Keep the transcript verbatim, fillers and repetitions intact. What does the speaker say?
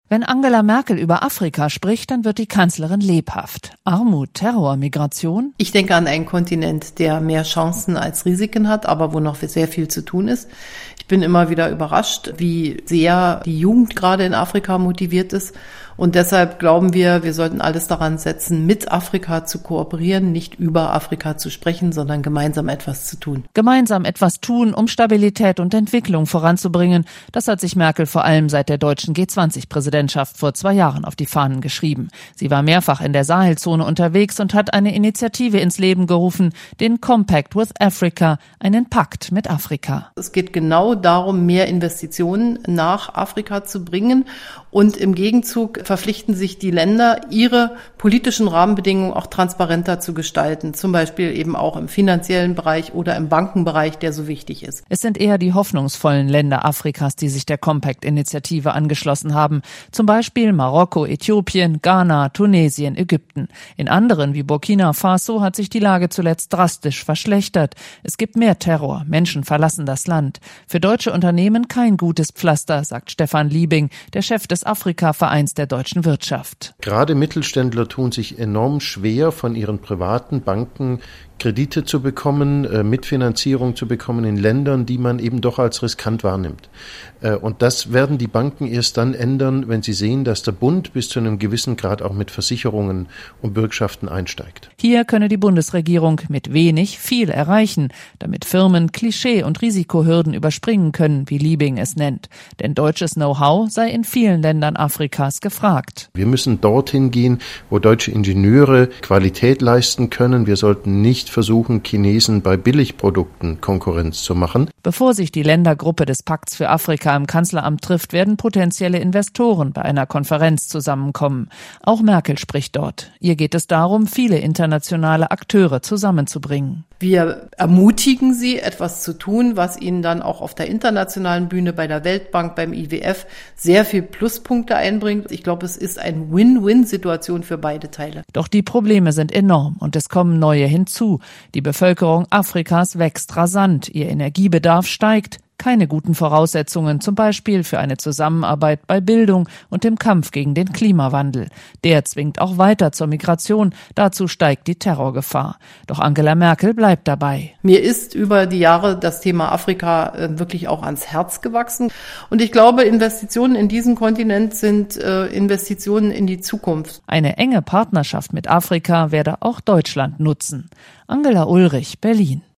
Wenn Angela Merkel über Afrika spricht, dann wird die Kanzlerin lebhaft. Armut, Terror, Migration? Ich denke an einen Kontinent, der mehr Chancen als Risiken hat, aber wo noch sehr viel zu tun ist. Ich bin immer wieder überrascht, wie sehr die Jugend gerade in Afrika motiviert ist. Und deshalb glauben wir, wir sollten alles daran setzen, mit Afrika zu kooperieren, nicht über Afrika zu sprechen, sondern gemeinsam etwas zu tun. Gemeinsam etwas tun, um Stabilität und Entwicklung voranzubringen. Das hat sich Merkel vor allem seit der deutschen G zwanzig Präsidentschaft vor zwei Jahren auf die Fahnen geschrieben. Sie war mehrfach in der Sahelzone unterwegs und hat eine Initiative ins Leben gerufen, den Compact with Africa, einen Pakt mit Afrika. Es geht genau darum, mehr Investitionen nach Afrika zu bringen. Und im Gegenzug verpflichten sich die Länder, ihre politischen Rahmenbedingungen auch transparenter zu gestalten. Zum Beispiel eben auch im finanziellen Bereich oder im Bankenbereich, der so wichtig ist. Es sind eher die hoffnungsvollen Länder Afrikas, die sich der Compact-Initiative angeschlossen haben. Zum Beispiel Marokko, Äthiopien, Ghana, Tunesien, Ägypten. In anderen wie Burkina Faso hat sich die Lage zuletzt drastisch verschlechtert. Es gibt mehr Terror, Menschen verlassen das Land. Für deutsche Unternehmen kein gutes Pflaster, sagt Stefan Liebing, der Chef des Afrika-Vereins der deutschen Wirtschaft. Gerade Mittelständler tun sich enorm schwer, von ihren privaten Banken Kredite zu bekommen, äh, Mitfinanzierung zu bekommen in Ländern, die man eben doch als riskant wahrnimmt. Äh, und das werden die Banken erst dann ändern, wenn sie sehen, dass der Bund bis zu einem gewissen Grad auch mit Versicherungen und Bürgschaften einsteigt. Hier könne die Bundesregierung mit wenig viel erreichen, damit Firmen Klischee- und Risikohürden überspringen können, wie Liebing es nennt. Denn deutsches Know-how sei in vielen Ländern Afrikas gefragt. Wir müssen dorthin gehen, wo deutsche Ingenieure Qualität leisten können. Wir sollten nicht versuchen, Chinesen bei Billigprodukten Konkurrenz zu machen. Bevor sich die Ländergruppe des Pakts für Afrika im Kanzleramt trifft, werden potenzielle Investoren bei einer Konferenz zusammenkommen. Auch Merkel spricht dort. Ihr geht es darum, viele internationale Akteure zusammenzubringen. Wir ermutigen sie, etwas zu tun, was ihnen dann auch auf der internationalen Bühne bei der Weltbank, beim I W F sehr viel Pluspunkte einbringt. Ich glaube, es ist eine Win-Win-Situation für beide Teile. Doch die Probleme sind enorm und es kommen neue hinzu. Die Bevölkerung Afrikas wächst rasant, ihr Energiebedarf steigt. Keine guten Voraussetzungen, zum Beispiel für eine Zusammenarbeit bei Bildung und dem Kampf gegen den Klimawandel. Der zwingt auch weiter zur Migration. Dazu steigt die Terrorgefahr. Doch Angela Merkel bleibt dabei. Mir ist über die Jahre das Thema Afrika äh, wirklich auch ans Herz gewachsen. Und ich glaube, Investitionen in diesen Kontinent sind äh, Investitionen in die Zukunft. Eine enge Partnerschaft mit Afrika werde auch Deutschland nutzen. Angela Ulrich, Berlin.